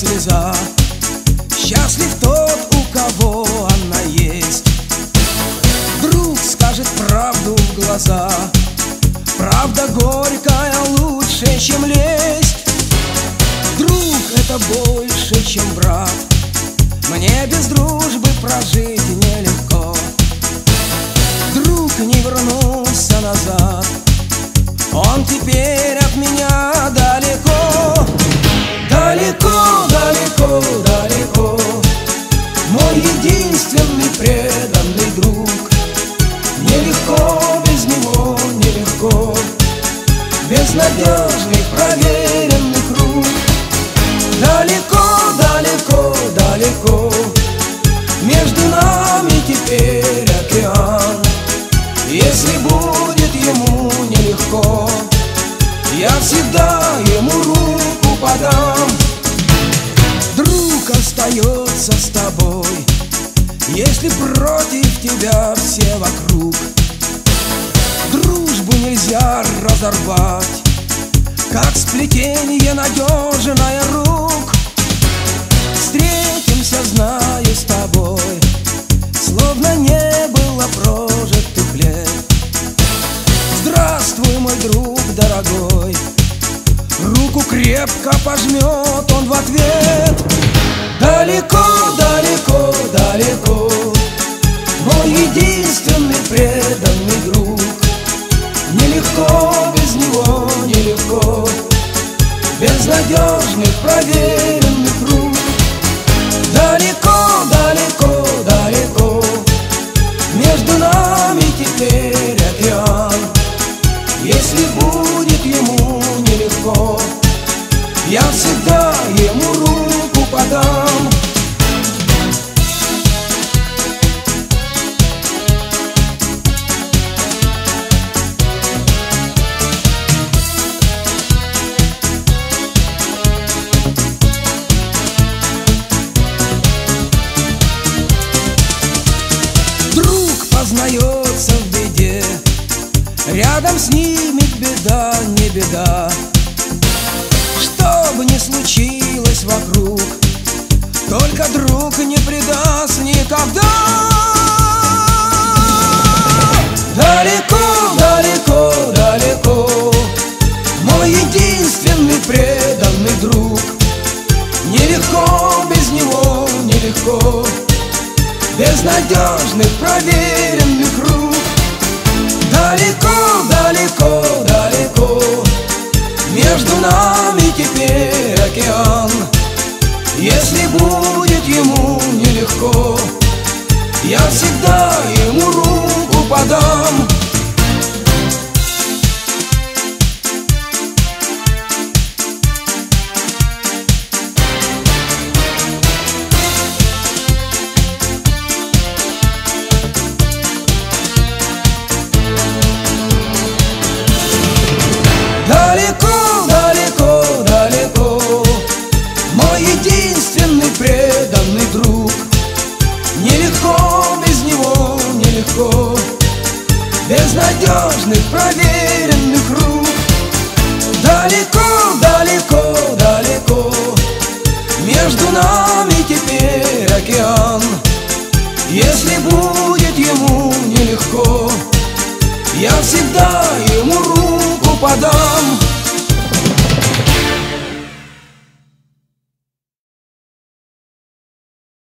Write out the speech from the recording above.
слеза. Счастлив тот, у кого она есть. Друг скажет правду в глаза. Правда горькая лучше, чем лесть. Друг — это больше, чем брат. Мне без дружбы прожить нелегко. Друг не вернулся назад. Он теперь от меня далеко. Далеко, далеко, далеко. Мой единственный преданный друг. Нелегко без него, нелегко. Безнадежный, проверенный круг. Далеко, далеко, далеко. Между нами теперь океан. Если будет ему нелегко, я всегда ему руку подам. Друг остается с тобой, если против тебя все вокруг. Дружбу нельзя разорвать, как сплетение надежное рук. Встретимся, знаю, с тобой, словно не было прожитых лет. Здравствуй, мой друг дорогой. Руку крепко пожмет он в ответ. Далеко, далеко, далеко. Мой единственный преданный друг. Нелегко без него, нелегко. Безнадежный, проверенный круг. Далеко, далеко, далеко. Между нами теперь океан. Если будет ему нелегко, я всегда ему руку подам. Друг познается в беде, рядом с ними беда, не беда. Что бы ни случилось вокруг, только друг не предаст никогда. Далеко, далеко, далеко. Мой единственный преданный друг. Нелегко без него, нелегко. Безнадежный, проверенный круг. Далеко, далеко, далеко. Между нами теперь океан. Если будет ему нелегко, я всегда ему руку подам. Далеко, далеко, далеко. Мой единственный преданный друг. Нелегко без него, нелегко. Безнадежный, проверенный круг. Далеко, далеко, далеко. Между нами теперь океан. Если будет ему нелегко, я всегда ему руку подам.